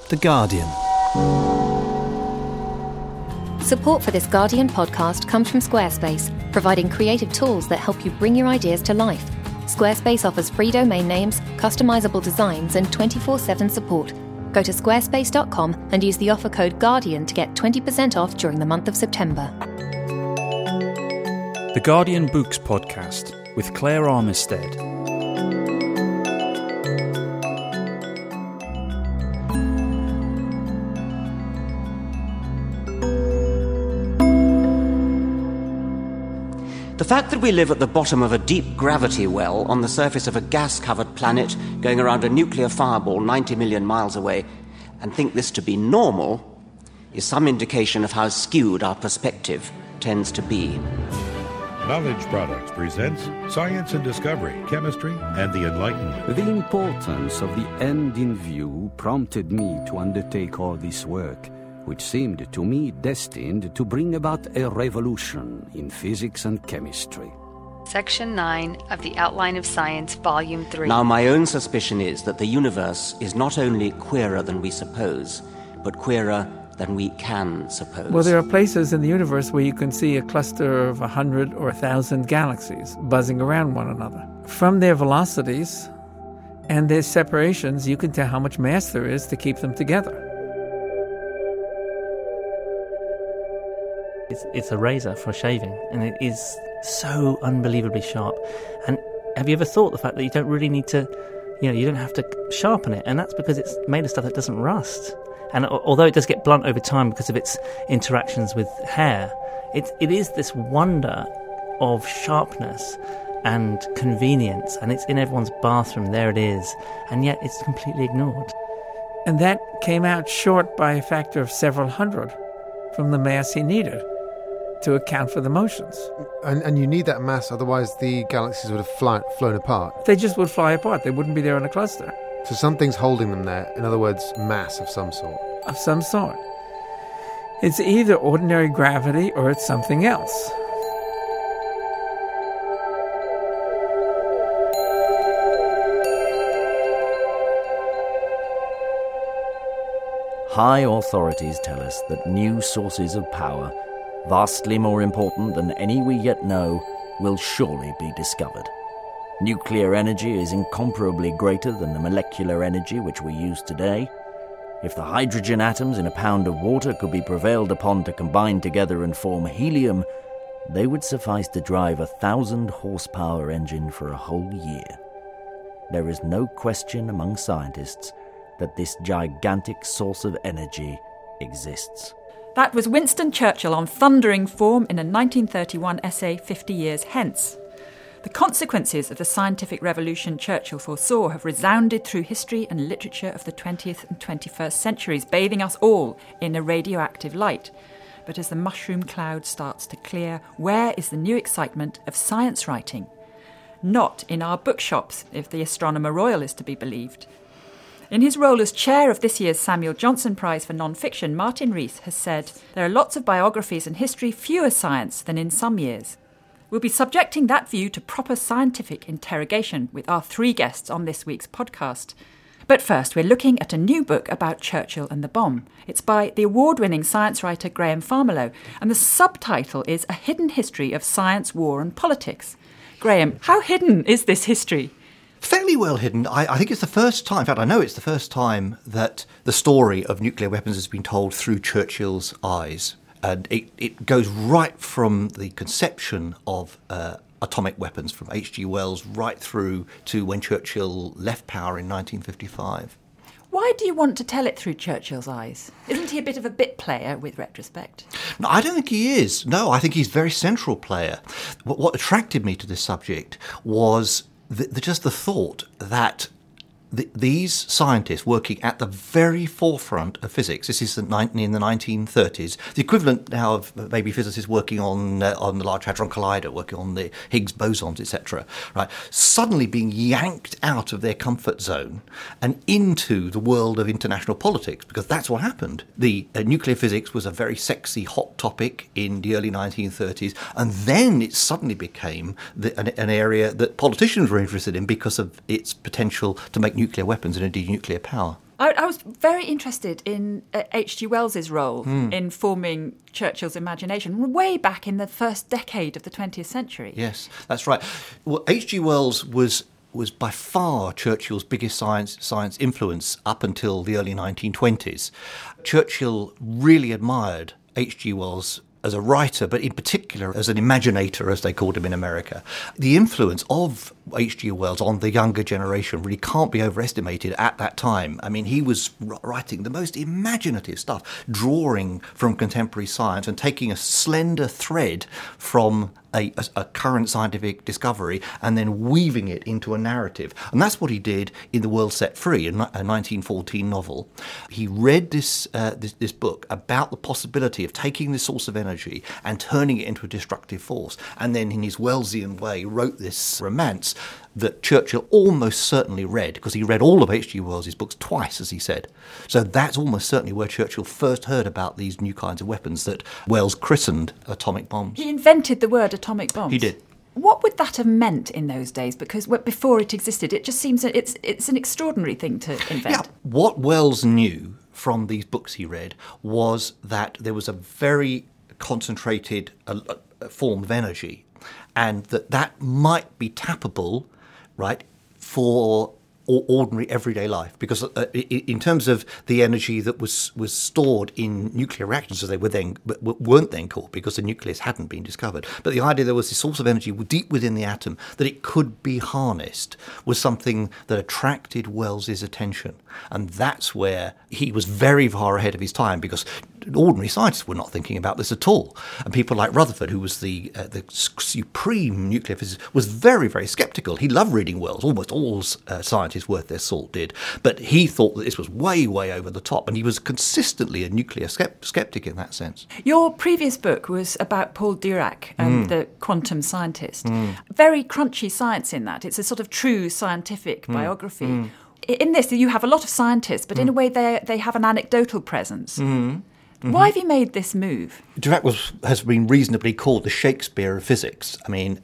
The Guardian. Support for this Guardian podcast comes from Squarespace, providing creative tools that help you bring your ideas to life. Squarespace offers free domain names, customizable designs, and 24/7 support. Go to squarespace.com and use the offer code GUARDIAN to get 20% off during the month of September. The Guardian Books Podcast with Claire Armistead. The fact that we live at the bottom of a deep gravity well on the surface of a gas-covered planet going around a nuclear fireball 90 million miles away and think this to be normal is some indication of how skewed our perspective tends to be. Knowledge Products presents Science and Discovery, Chemistry, and the Enlightenment. The importance of the end in view prompted me to undertake all this work, which seemed to me destined to bring about a revolution in physics and chemistry. Section 9 of the Outline of Science, Volume 3. Now, my own suspicion is that the universe is not only queerer than we suppose, but queerer than we can suppose. Well, there are places in the universe where you can see a cluster of 100 or 1,000 galaxies buzzing around one another. From their velocities and their separations, you can tell how much mass there is to keep them together. It's a razor for shaving, and it is so unbelievably sharp. And have you ever thought the fact that you don't really need to, you don't have to sharpen it, and that's because it's made of stuff that doesn't rust. And although it does get blunt over time because of its interactions with hair, it is this wonder of sharpness and convenience, and it's in everyone's bathroom, there it is, and yet it's completely ignored. And that came out short by a factor of several hundred from the mass he needed to account for the motions. And you need that mass, otherwise the galaxies would have flown apart. They just would fly apart. They wouldn't be there in a cluster. So something's holding them there. In other words, mass of some sort. Of some sort. It's either ordinary gravity or it's something else. High authorities tell us that new sources of power, vastly more important than any we yet know, will surely be discovered. Nuclear energy is incomparably greater than the molecular energy which we use today. If the hydrogen atoms in a pound of water could be prevailed upon to combine together and form helium, they would suffice to drive a 1,000-horsepower engine for a whole year. There is no question among scientists that this gigantic source of energy exists. That was Winston Churchill on thundering form in a 1931 essay, 50 Years Hence. The consequences of the scientific revolution Churchill foresaw have resounded through history and literature of the 20th and 21st centuries, bathing us all in a radioactive light. But as the mushroom cloud starts to clear, where is the new excitement of science writing? Not in our bookshops, if the Astronomer Royal is to be believed. In his role as chair of this year's Samuel Johnson Prize for Non-Fiction, Martin Rees has said, "There are lots of biographies and history, fewer science than in some years." We'll be subjecting that view to proper scientific interrogation with our three guests on this week's podcast. But first, we're looking at a new book about Churchill and the bomb. It's by the award-winning science writer Graham Farmiloe, and the subtitle is A Hidden History of Science, War and Politics. Graham, how hidden is this history? Fairly well hidden. I think it's the first time, in fact I know it's the first time that the story of nuclear weapons has been told through Churchill's eyes. And it goes right from the conception of atomic weapons from H.G. Wells right through to when Churchill left power in 1955. Why do you want to tell it through Churchill's eyes? Isn't he a bit of a bit player with retrospect? No, I don't think he is. No, I think he's a very central player. What attracted me to this subject was just the thought that these scientists working at the very forefront of physics, this is in the 1930s, the equivalent now of maybe physicists working on the Large Hadron Collider, working on the Higgs bosons, etc., right, suddenly being yanked out of their comfort zone and into the world of international politics, because that's what happened. The nuclear physics was a very sexy, hot topic in the early 1930s, and then it suddenly became an area that politicians were interested in because of its potential to make nuclear weapons and indeed nuclear power. I was very interested in H.G. Wells's role in forming Churchill's imagination way back in the first decade of the 20th century. Yes, that's right. Well, H.G. Wells was by far Churchill's biggest science influence up until the early 1920s. Churchill really admired H.G. Wells as a writer, but in particular as an imaginator, as they called him in America. The influence of H.G. Wells on the younger generation really can't be overestimated at that time. I mean, he was writing the most imaginative stuff, drawing from contemporary science and taking a slender thread from a current scientific discovery and then weaving it into a narrative. And that's what he did in The World Set Free, a 1914 novel. He read this book about the possibility of taking this source of energy and turning it into a destructive force, and then in his Wellsian way wrote this romance that Churchill almost certainly read, because he read all of H.G. Wells' books twice, as he said. So that's almost certainly where Churchill first heard about these new kinds of weapons that Wells christened atomic bombs. He invented the word atomic bombs. He did. What would that have meant in those days? Because before it existed, it just seems that it's an extraordinary thing to invent. Yeah. What Wells knew from these books he read was that there was a very concentrated form of energy, and that might be tappable, right, for ordinary everyday life, because in terms of the energy that was stored in nuclear reactors, as they weren't then called because the nucleus hadn't been discovered, but the idea there was this source of energy deep within the atom that it could be harnessed was something that attracted Wells's attention, and that's where he was very far ahead of his time, because ordinary scientists were not thinking about this at all. And people like Rutherford, who was the supreme nuclear physicist, was very, very sceptical. He loved reading Wells. Almost all scientists worth their salt did. But he thought that this was way, way over the top. And he was consistently a nuclear skeptic in that sense. Your previous book was about Paul Dirac, the quantum scientist. Very crunchy science in that. It's a sort of true scientific biography. In this, you have a lot of scientists, but in a way they have an anecdotal presence. Why have you made this move? Dirac has been reasonably called the Shakespeare of physics. I mean,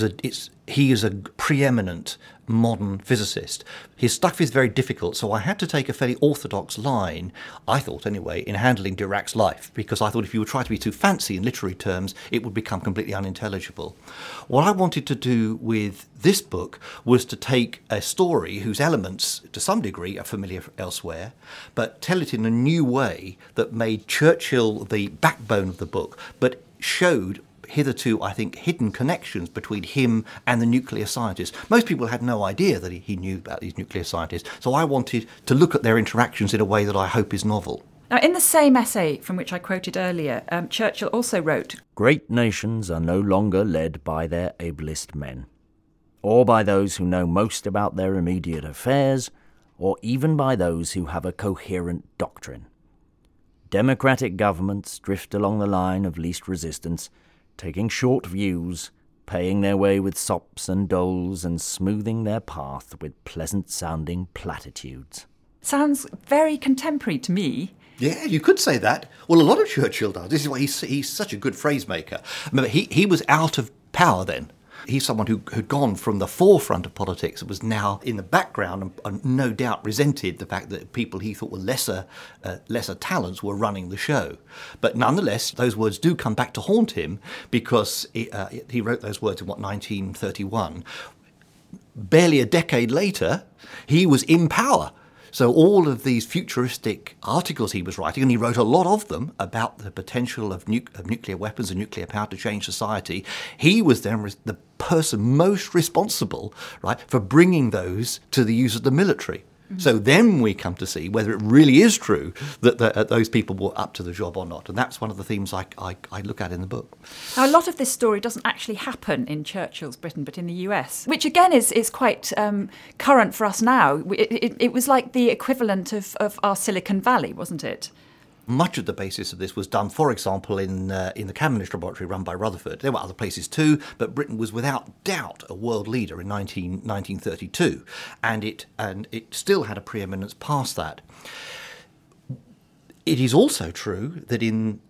he is a preeminent modern physicist. His stuff is very difficult, so I had to take a fairly orthodox line, I thought anyway, in handling Dirac's life, because I thought if you would try to be too fancy in literary terms, it would become completely unintelligible. What I wanted to do with this book was to take a story whose elements, to some degree, are familiar elsewhere, but tell it in a new way that made Churchill the backbone of the book, but showed hitherto, I think, hidden connections between him and the nuclear scientists. Most people had no idea that he knew about these nuclear scientists, so I wanted to look at their interactions in a way that I hope is novel. Now, in the same essay from which I quoted earlier, Churchill also wrote, "Great nations are no longer led by their ablest men, or by those who know most about their immediate affairs, or even by those who have a coherent doctrine. Democratic governments drift along the line of least resistance, taking short views, paying their way with sops and doles, and smoothing their path with pleasant-sounding platitudes." Sounds very contemporary to me. Yeah, you could say that. Well, a lot of Churchill does. This is why he's such a good phrase maker. Remember, he was out of power then. He's someone who had gone from the forefront of politics and was now in the background and no doubt resented the fact that people he thought were lesser talents were running the show. But nonetheless, those words do come back to haunt him, because he wrote those words in, 1931. Barely a decade later, he was in power. So all of these futuristic articles he was writing, and he wrote a lot of them about the potential of nuclear weapons and nuclear power to change society, he was then the person most responsible, right, for bringing those to the use of the military. So then we come to see whether it really is true that those people were up to the job or not. And that's one of the themes I look at in the book. Now, a lot of this story doesn't actually happen in Churchill's Britain, but in the US, which again is quite current for us now. It was like the equivalent of our Silicon Valley, wasn't it? Much of the basis of this was done, for example, in the Cavendish laboratory run by Rutherford. There were other places too, but Britain was without doubt a world leader in 1932, and it still had a preeminence past that. It is also true that in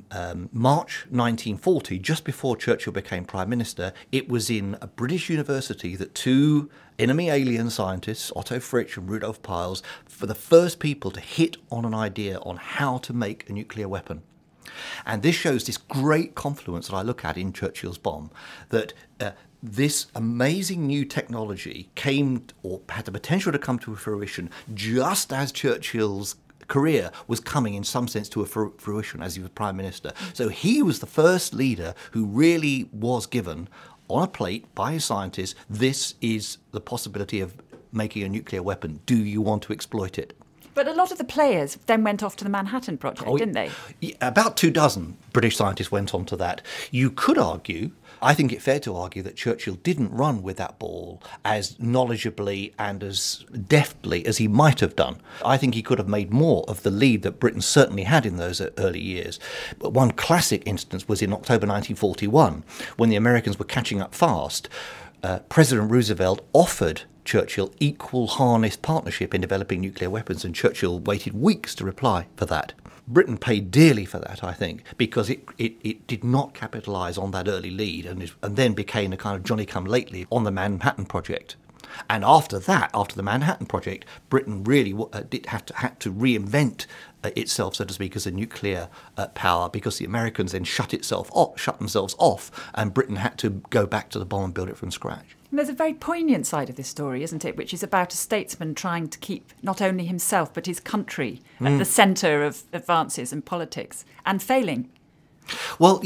March 1940, just before Churchill became Prime Minister, it was in a British university that two enemy alien scientists, Otto Fritsch and Rudolf Piles, were the first people to hit on an idea on how to make a nuclear weapon. And this shows this great confluence that I look at in Churchill's bomb, that this amazing new technology came, or had the potential to come to fruition, just as Churchill's career was coming in some sense to a fruition as he was Prime Minister. So he was the first leader who really was given on a plate by his scientists, this is the possibility of making a nuclear weapon. Do you want to exploit it? But a lot of the players then went off to the Manhattan Project, didn't they? About 24 British scientists went on to that. You could argue, I think it's fair to argue, that Churchill didn't run with that ball as knowledgeably and as deftly as he might have done. I think he could have made more of the lead that Britain certainly had in those early years. But one classic instance was in October 1941, when the Americans were catching up fast. President Roosevelt offered Churchill equal harness partnership in developing nuclear weapons, and Churchill waited weeks to reply for that. Britain paid dearly for that, I think, because it did not capitalise on that early lead and then became a kind of Johnny-come-lately on the Manhattan Project. And after that, after the Manhattan Project, Britain really had to reinvent itself, so to speak, as a nuclear power, because the Americans then shut themselves off, and Britain had to go back to the bomb and build it from scratch. And there's a very poignant side of this story, isn't it, which is about a statesman trying to keep not only himself but his country at the centre of advances in politics, and failing. Well,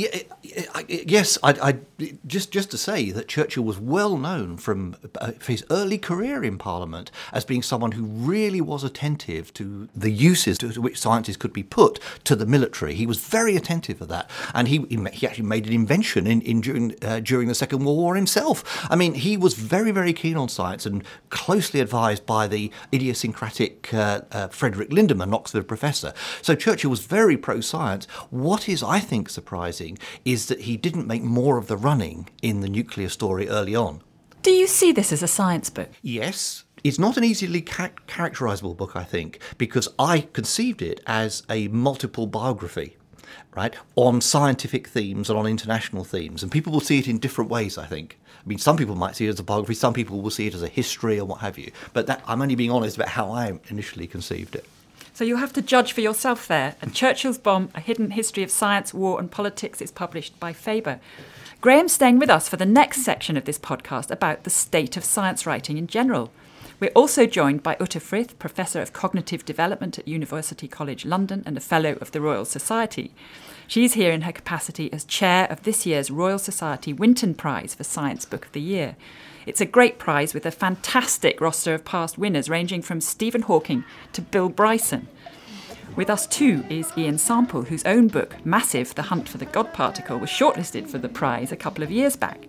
yes, just to say that Churchill was well known for his early career in Parliament as being someone who really was attentive to the uses to which sciences could be put to the military. He was very attentive to that, and he actually made an invention during the Second World War himself. I mean, he was very, very keen on science and closely advised by the idiosyncratic Frederick Lindemann, an Oxford professor. So Churchill was very pro-science. What is, I think, surprising is that he didn't make more of the running in the nuclear story early on. Do you see this as a science book? Yes. It's not an easily characterisable book, I think, because I conceived it as a multiple biography, right, on scientific themes and on international themes. And people will see it in different ways, I think. I mean, some people might see it as a biography, some people will see it as a history or what have you. But I'm only being honest about how I initially conceived it. So you'll have to judge for yourself there. And Churchill's Bomb, A Hidden History of Science, War and Politics is published by Faber. Graham's staying with us for the next section of this podcast about the state of science writing in general. We're also joined by Uta Frith, Professor of Cognitive Development at University College London and a Fellow of the Royal Society. She's here in her capacity as Chair of this year's Royal Society Winton Prize for Science Book of the Year. It's a great prize with a fantastic roster of past winners ranging from Stephen Hawking to Bill Bryson. With us too is Ian Sample, whose own book, Massive, The Hunt for the God Particle, was shortlisted for the prize a couple of years back.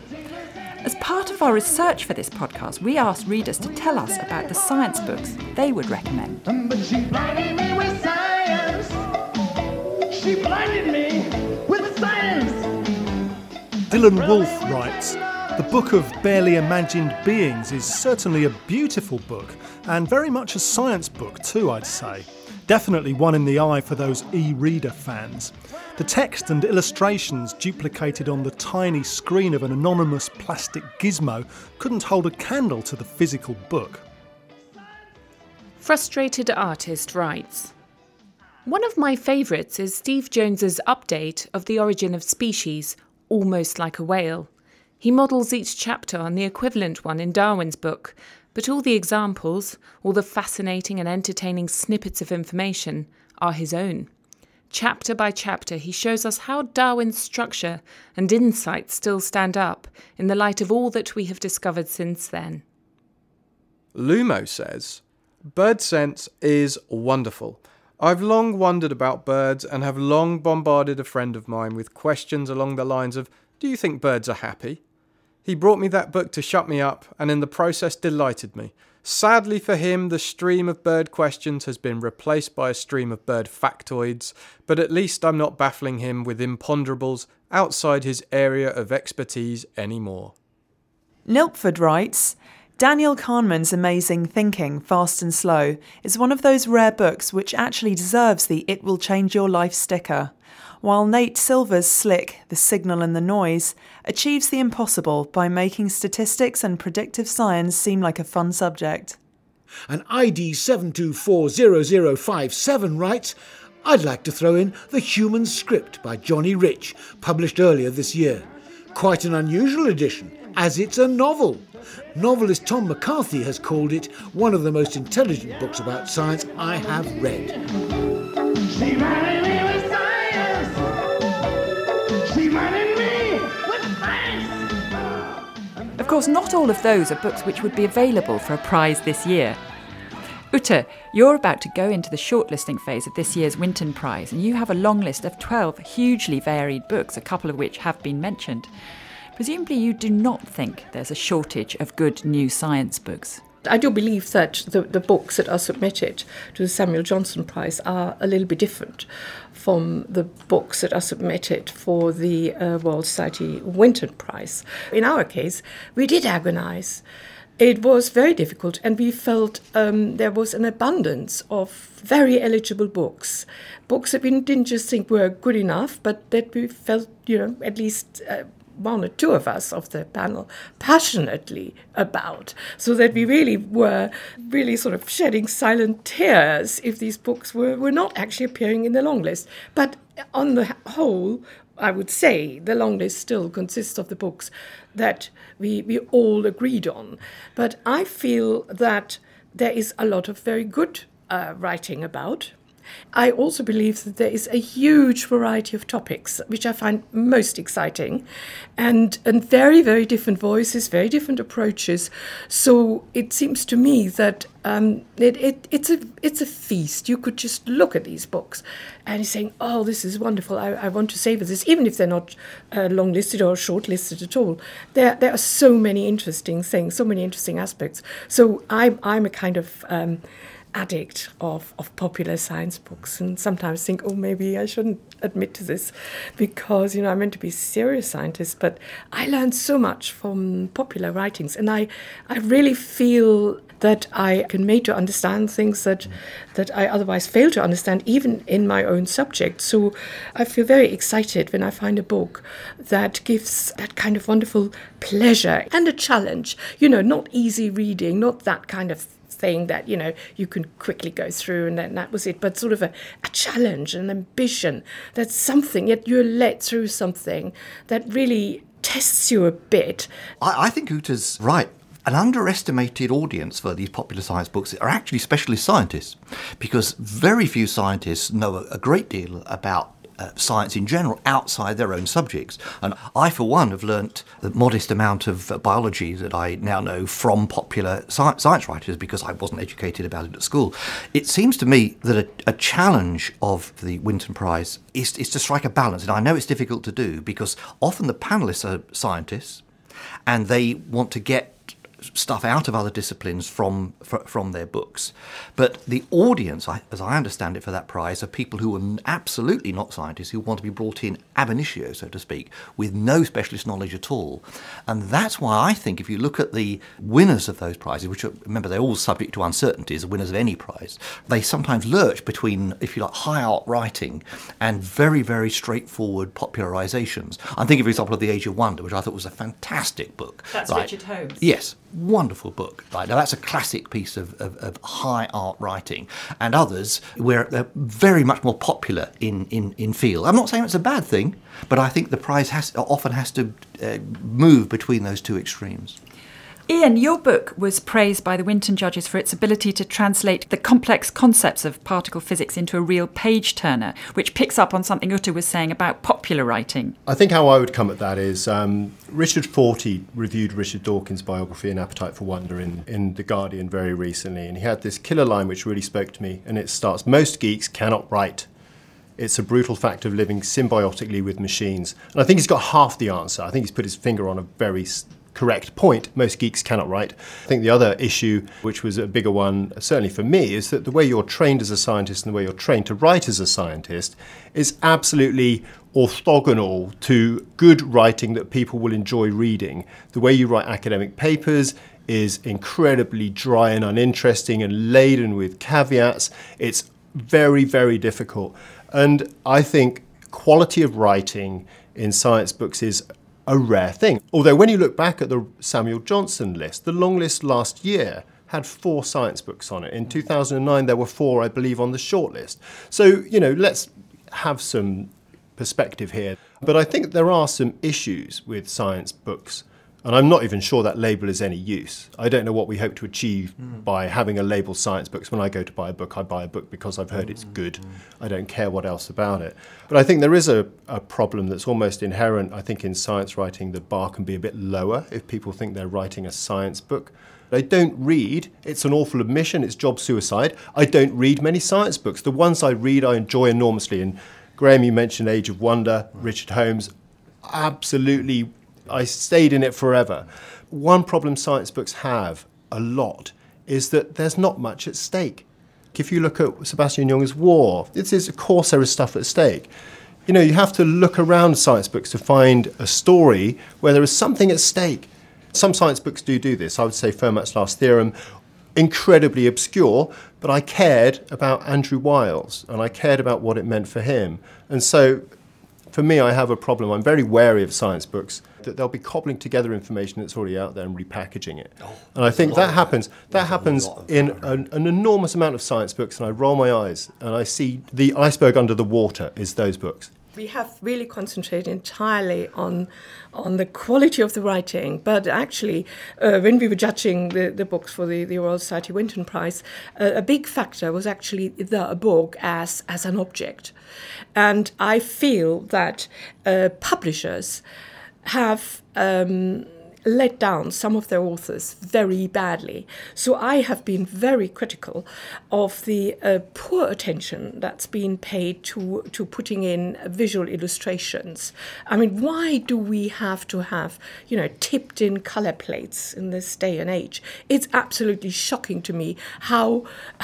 As part of our research for this podcast, we asked readers to tell us about the science books they would recommend. But she blinded me with science. She blinded me with science. Dylan Wolfe writes, "The Book of Barely Imagined Beings is certainly a beautiful book, and very much a science book too, I'd say. Definitely one in the eye for those e-reader fans. The text and illustrations duplicated on the tiny screen of an anonymous plastic gizmo couldn't hold a candle to the physical book." Frustrated Artist writes, "One of my favourites is Steve Jones's update of The Origin of Species, Almost Like a Whale. He models each chapter on the equivalent one in Darwin's book, but all the examples, all the fascinating and entertaining snippets of information, are his own. Chapter by chapter, he shows us how Darwin's structure and insight still stand up in the light of all that we have discovered since then." Lumo says, "Bird sense is wonderful. I've long wondered about birds and have long bombarded a friend of mine with questions along the lines of, do you think birds are happy? He brought me that book to shut me up and in the process delighted me. Sadly for him, the stream of bird questions has been replaced by a stream of bird factoids, but at least I'm not baffling him with imponderables outside his area of expertise anymore." Nilpford writes, Daniel Kahneman's amazing Thinking, Fast and Slow is one of those rare books which actually deserves the It Will Change Your Life sticker, while Nate Silver's slick The Signal and the Noise achieves the impossible by making statistics and predictive science seem like a fun subject. And ID 7240057 writes, I'd like to throw in The Human Script by Johnny Rich, published earlier this year. Quite an unusual edition, as it's a novel. Novelist Tom McCarthy has called it one of the most intelligent books about science I have read. She ran me with science. She ran me with science. Of course, not all of those are books which would be available for a prize this year. Ute, you're about to go into the shortlisting phase of this year's Winton Prize, and you have a long list of 12 hugely varied books, a couple of which have been mentioned. Presumably you do not think there's a shortage of good new science books. I do believe that the books that are submitted to the Samuel Johnson Prize are a little bit different from the books that are submitted for the Royal Society Winton Prize. In our case, we did agonise. It was very difficult, and we felt there was an abundance of very eligible books that we didn't just think were good enough, but that we felt, at least one or two of us of the panel passionately about, so that we really were sort of shedding silent tears if these books were not actually appearing in the long list. But on the whole, I would say the long list still consists of the books that we all agreed on. But I feel that there is a lot of very good writing about. I also believe that there is a huge variety of topics, which I find most exciting, and very, very different voices, very different approaches. So it seems to me that it's a feast. You could just look at these books and you're saying, oh, this is wonderful, I want to savor this, even if they're not long-listed or short-listed at all. There are so many interesting things, so many interesting aspects. So I'm a kind of addict of popular science books, and sometimes think, oh, maybe I shouldn't admit to this because, I'm meant to be a serious scientist, but I learned so much from popular writings, and I really feel that I can make to understand things that I otherwise fail to understand, even in my own subject. So I feel very excited when I find a book that gives that kind of wonderful pleasure and a challenge, not easy reading, not that kind of thing that, you can quickly go through and then that was it, but sort of a challenge, an ambition, that's something, yet you're led through something that really tests you a bit. I think Uta's right. An underestimated audience for these popular science books are actually specialist scientists, because very few scientists know a great deal about science in general outside their own subjects. And I, for one, have learnt the modest amount of biology that I now know from popular science writers because I wasn't educated about it at school. It seems to me that a challenge of the Winton Prize is to strike a balance. And I know it's difficult to do because often the panellists are scientists and they want to get stuff out of other disciplines from their books. But the audience, as I understand it, for that prize are people who are absolutely not scientists, who want to be brought in ab initio, so to speak, with no specialist knowledge at all. And that's why I think if you look at the winners of those prizes, which are, remember, they're all subject to uncertainties, the winners of any prize, they sometimes lurch between, if you like, high art writing and very, very straightforward popularizations. I'm thinking, for example, of The Age of Wonder, which I thought was a fantastic book. That's right? Richard Holmes. Yes. Wonderful book. Right, now that's a classic piece of high art writing, and others where they're very much more popular in field. I'm not saying it's a bad thing, but I think the prize often has to move between those two extremes. Ian, your book was praised by the Winton judges for its ability to translate the complex concepts of particle physics into a real page-turner, which picks up on something Ute was saying about popular writing. I think how I would come at that is Richard Fortey reviewed Richard Dawkins' biography An Appetite for Wonder in The Guardian very recently, and he had this killer line which really spoke to me, and it starts, "Most geeks cannot write. It's a brutal fact of living symbiotically with machines." And I think he's got half the answer. I think he's put his finger on a very correct point. Most geeks cannot write. I think the other issue, which was a bigger one, certainly for me, is that the way you're trained as a scientist and the way you're trained to write as a scientist is absolutely orthogonal to good writing that people will enjoy reading. The way you write academic papers is incredibly dry and uninteresting and laden with caveats. It's very, very difficult. And I think quality of writing in science books is a rare thing. Although when you look back at the Samuel Johnson list, the long list last year had 4 science books on it. In 2009, there were 4, I believe, on the short list. So, let's have some perspective here. But I think there are some issues with science books. And I'm not even sure that label is any use. I don't know what we hope to achieve by having a label science books. When I go to buy a book, I buy a book because I've heard it's good. I don't care what else about it. But I think there is a problem that's almost inherent. I think in science writing, the bar can be a bit lower if people think they're writing a science book. I don't read, it's an awful admission, it's job suicide. I don't read many science books. The ones I read, I enjoy enormously. And Graham, you mentioned Age of Wonder, Richard Holmes. Absolutely, I stayed in it forever. One problem science books have a lot is that there's not much at stake. If you look at Sebastian Junger's War, of course there is stuff at stake. You have to look around science books to find a story where there is something at stake. Some science books do this. I would say Fermat's Last Theorem, incredibly obscure, but I cared about Andrew Wiles and I cared about what it meant for him. And so, for me, I have a problem. I'm very wary of science books, that they'll be cobbling together information that's already out there and repackaging it. And I think that happens in an enormous amount of science books, and I roll my eyes and I see the iceberg under the water is those books. We have really concentrated entirely on the quality of the writing, but actually, when we were judging the books for the Royal Society Winton Prize, a big factor was actually the book as an object. And I feel that publishers have let down some of their authors very badly. So I have been very critical of the poor attention that's been paid to putting in visual illustrations. I mean, why do we have to have, tipped in color plates in this day and age? It's absolutely shocking to me how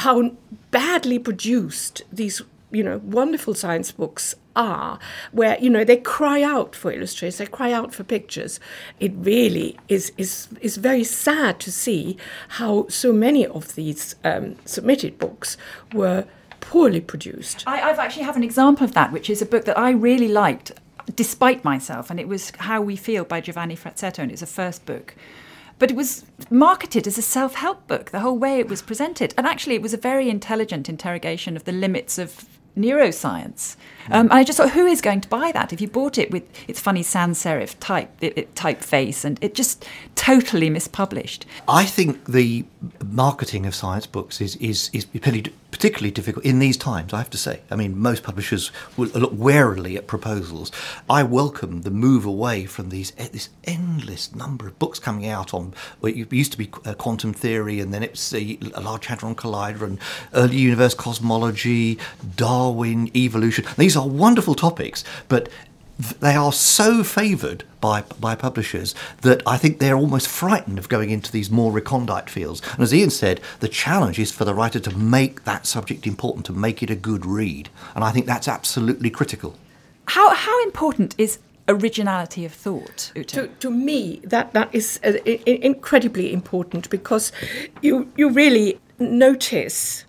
badly produced these wonderful science books are, where, they cry out for illustrators, they cry out for pictures. It really is very sad to see how so many of these submitted books were poorly produced. I've actually have an example of that, which is a book that I really liked, despite myself, and it was How We Feel by Giovanni Frezzetto, and it's a first book. But it was marketed as a self-help book, the whole way it was presented. And actually it was a very intelligent interrogation of the limits of neuroscience. And I just thought, who is going to buy that? If you bought it with its funny sans serif typeface, and it just totally mispublished. I think the marketing of science books is particularly difficult in these times, I have to say. I mean, most publishers will look warily at proposals. I welcome the move away from this endless number of books coming out on what used to be quantum theory, and then it's a Large Hadron Collider and early universe cosmology, Darwin, evolution. These are wonderful topics, but they are so favoured by publishers that I think they're almost frightened of going into these more recondite fields. And as Ian said, the challenge is for the writer to make that subject important, to make it a good read. And I think that's absolutely critical. How important is originality of thought, Ute? To me, that is incredibly important, because you really notice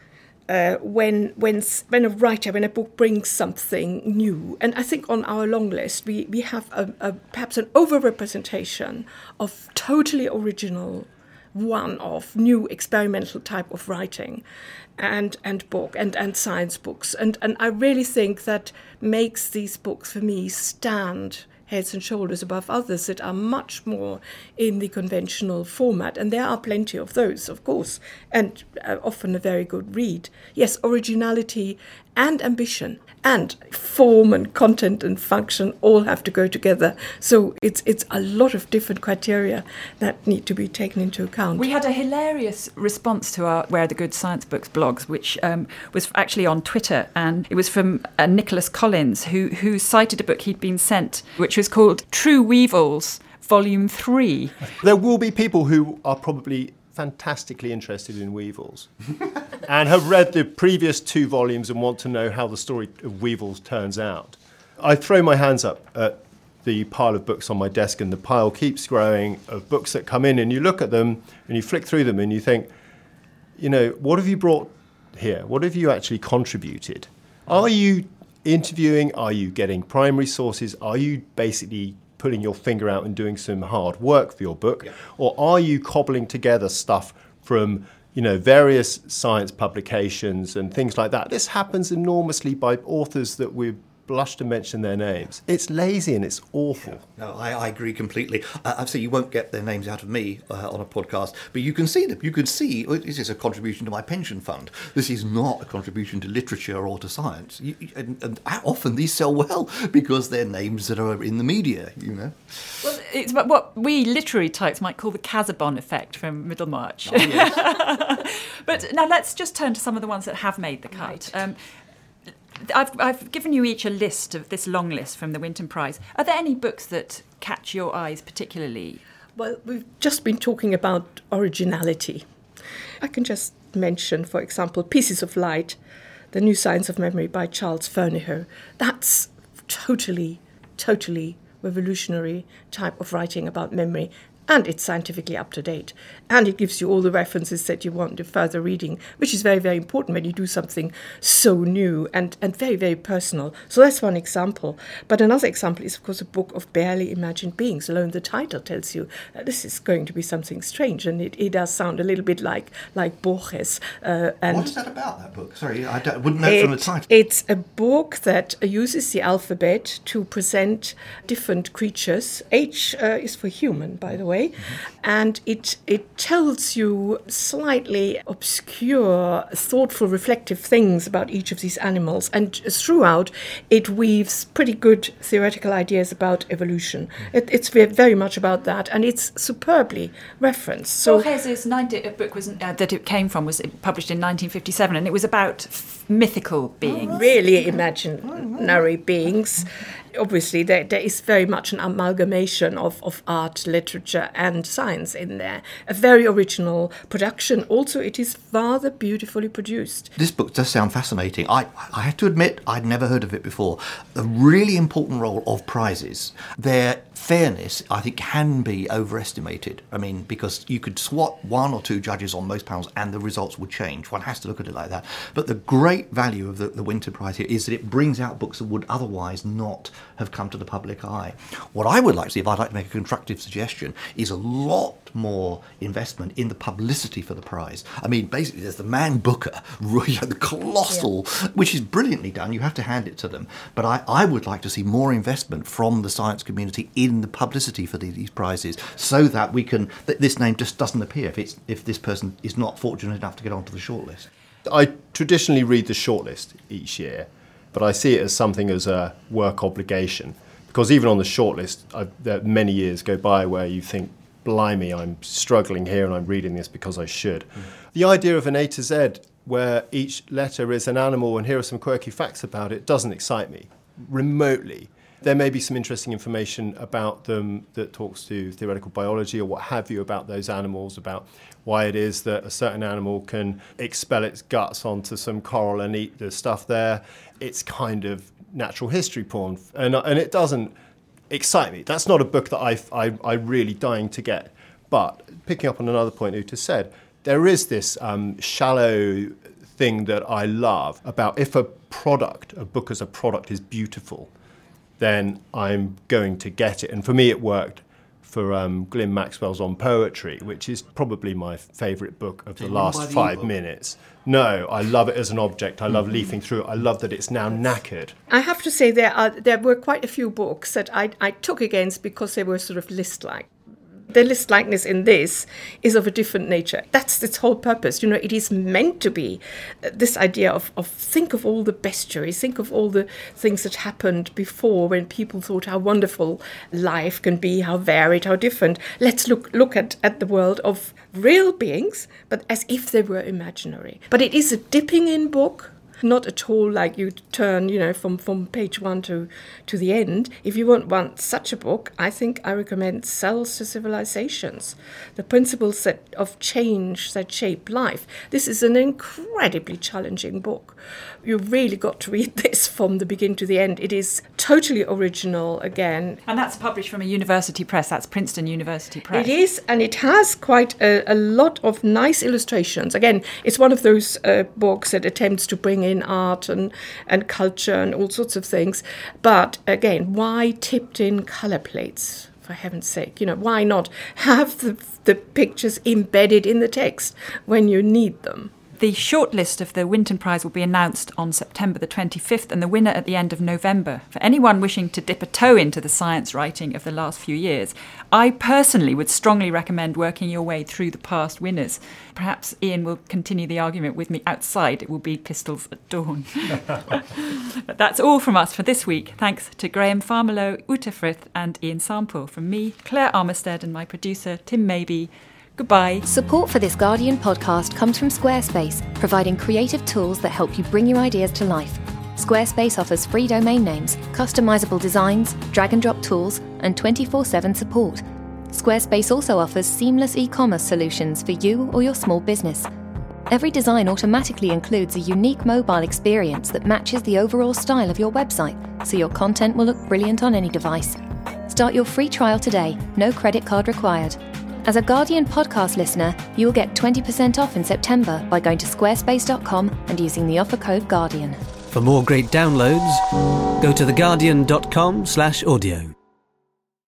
when a writer, when a book brings something new. And I think on our long list we have perhaps an overrepresentation of totally original, one-off, new experimental type of writing and book and science books. And I really think that makes these books for me stand heads and shoulders above others that are much more in the conventional format. And there are plenty of those, of course, and often a very good read. Yes, originality and ambition and form and content and function all have to go together. So it's a lot of different criteria that need to be taken into account. We had a hilarious response to our Where Are the Good Science Books blogs, which was actually on Twitter, and it was from Nicholas Collins, who cited a book he'd been sent, which was called True Weevils, Volume 3. There will be people who are probably fantastically interested in weevils and have read the previous 2 volumes and want to know how the story of weevils turns out. I throw my hands up at the pile of books on my desk, and the pile keeps growing of books that come in, and you look at them and you flick through them and you think, what have you brought here? What have you actually contributed? Are you interviewing? Are you getting primary sources? Are you basically putting your finger out and doing some hard work for your book? Yeah. Or are you cobbling together stuff from various science publications and things like that? This happens enormously by authors that we blush to mention their names. It's lazy and it's awful. No, I agree completely. So you won't get their names out of me on a podcast, but you can see them. You can see this is a contribution to my pension fund. This is not a contribution to literature or to science. And often these sell well because they're names that are in the media, Well, it's what we literary types might call the Casabon effect from Middlemarch. Oh, yes. But now let's just turn to some of the ones that have made the cut. Right. I've given you each a list of this long list from the Winton Prize. Are there any books that catch your eyes particularly? Well, we've just been talking about originality. I can just mention, for example, Pieces of Light, The New Science of Memory by Charles Fernyhough. That's totally revolutionary type of writing about memory. And it's scientifically up to date. And it gives you all the references that you want to further reading, which is very, very important when you do something so new and very, very personal. So that's one example. But another example is, of course, a book of barely imagined beings. Alone the title tells you that this is going to be something strange. And it does sound a little bit like Borges. And what is that about, that book? Sorry, I wouldn't know from the title. It's a book that uses the alphabet to present different creatures. H is for human, by the way. And it tells you slightly obscure, thoughtful, reflective things about each of these animals. And throughout, it weaves pretty good theoretical ideas about evolution. It's very much about that, and it's superbly referenced. So Borges' book that it came from was published in 1957, and it was about mythical beings. Really imaginary beings. Obviously, there is very much an amalgamation of art, literature, and science in there. A very original production. Also, it is rather beautifully produced. This book does sound fascinating. I have to admit, I'd never heard of it before. A really important role of prizes. Their fairness, I think, can be overestimated. I mean, because you could swat one or two judges on most panels and the results would change. One has to look at it like that. But the great value of the Winton Prize here is that it brings out books that would otherwise not have come to the public eye. What I would like to see, if I'd like to make a constructive suggestion, is a lot more investment in the publicity for the prize. I mean, basically, there's the Man Booker, the colossal, which is brilliantly done. You have to hand it to them. But I would like to see more investment from the science community in the publicity for these prizes, so that this name just doesn't appear if this person is not fortunate enough to get onto the shortlist. I traditionally read the shortlist each year, but I see it as something as a work obligation, because even on the shortlist, many years go by where you think, blimey, I'm struggling here and I'm reading this because I should. The idea of an A to Z where each letter is an animal and here are some quirky facts about it doesn't excite me remotely. There may be some interesting information about them that talks to theoretical biology or what have you about those animals, about why it is that a certain animal can expel its guts onto some coral and eat the stuff there. It's kind of natural history porn, and it doesn't excite me. That's not a book that I'm really dying to get. But picking up on another point Uta said, there is this shallow thing that I love about if a book as a product is beautiful, then I'm going to get it. And for me, it worked for Glyn Maxwell's On Poetry, which is probably my favourite book of the last 5 minutes. No, I love it as an object. I love leafing through it. I love that it's now knackered. I have to say there were quite a few books that I took against because they were sort of list-like. The list likeness in this is of a different nature. That's its whole purpose. It is meant to be this idea of think of all the bestiaries, think of all the things that happened before when people thought how wonderful life can be, how varied, how different. Let's look at the world of real beings, but as if they were imaginary. But it is a dipping in book. Not at all like you turn, from page 1 to the end. If you want such a book, I think I recommend Cells to Civilizations, the principles of change that shape life. This is an incredibly challenging book. You really got to read this from the beginning to the end. It is totally original again. And that's published from a university press. That's Princeton University Press. It is, and it has quite a lot of nice illustrations. Again, it's one of those books that attempts to bring in art and culture and all sorts of things. But again, why tipped in colour plates? For heaven's sake, why not have the pictures embedded in the text when you need them? The shortlist of the Winton Prize will be announced on September the 25th and the winner at the end of November. For anyone wishing to dip a toe into the science writing of the last few years, I personally would strongly recommend working your way through the past winners. Perhaps Ian will continue the argument with me outside. It will be pistols at dawn. But that's all from us for this week. Thanks to Graham Farmelow, Uta Frith and Ian Sample. From me, Claire Armistead, and my producer, Tim Maybe. Goodbye. Support for this Guardian podcast comes from Squarespace, providing creative tools that help you bring your ideas to life. Squarespace offers free domain names, customizable designs, drag-and-drop tools, and 24/7 support. Squarespace also offers seamless e-commerce solutions for you or your small business. Every design automatically includes a unique mobile experience that matches the overall style of your website, so your content will look brilliant on any device. Start your free trial today, no credit card required. As a Guardian podcast listener, you will get 20% off in September by going to squarespace.com and using the offer code Guardian. For more great downloads, go to theguardian.com/audio.